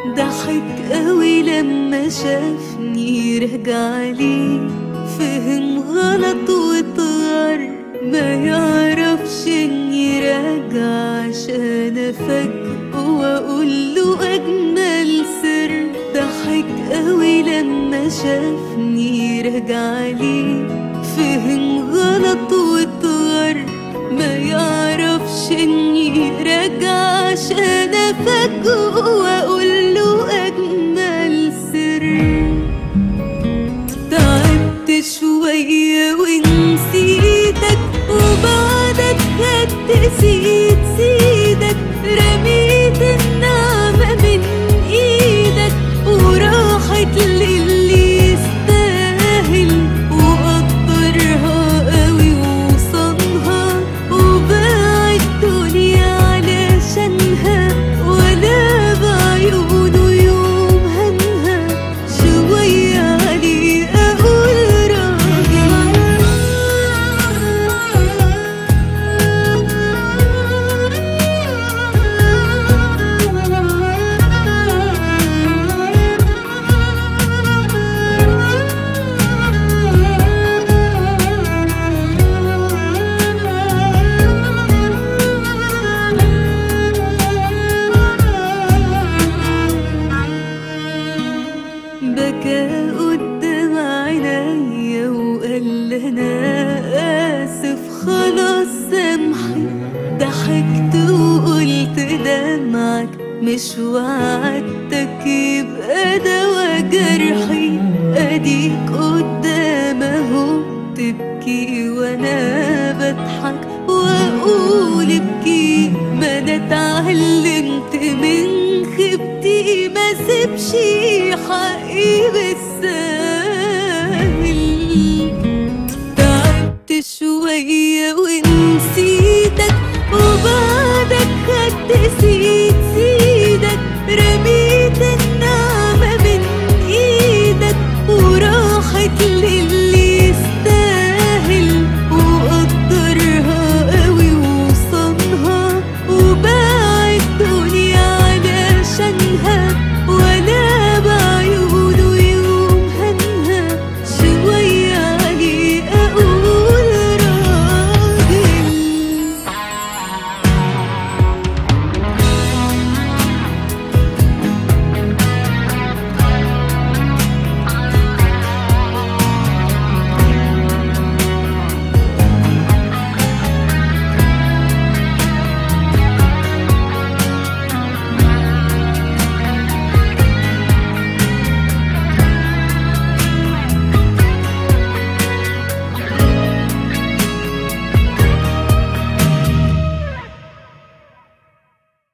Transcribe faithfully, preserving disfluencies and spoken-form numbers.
ضحك قوي لما شافني رجعلي، فهم غلط واتغر، ما يعرفش اني راجع عشان افاجئه واقوله اجمل سر. ضحك قوي لما شافني رجعلي، فهم غلط واتغر، ما يعرفش اني راجع عشان افاجئه واقوله اجمل سر. تعبت شوية ونسيتك، وبعدك خدت سيد سيدك، رميت النعمة من ايدك وراحت للي يستاهل وقدرها قوي وصنها، وباع الدنيا علشانها ولا بعيونه يوم هنها. شوية عليه اقول راجل، بكى قدام عينيا وقال انا اسف خلاص سامحي. ضحكت وقلت دمعك مش وعدتك يبقى دوا جرحي، اديك قدام اهو تبكي وانا بضحك واقول ابكي. ما انا اتعلمت من خيبتي ما سيبش حقي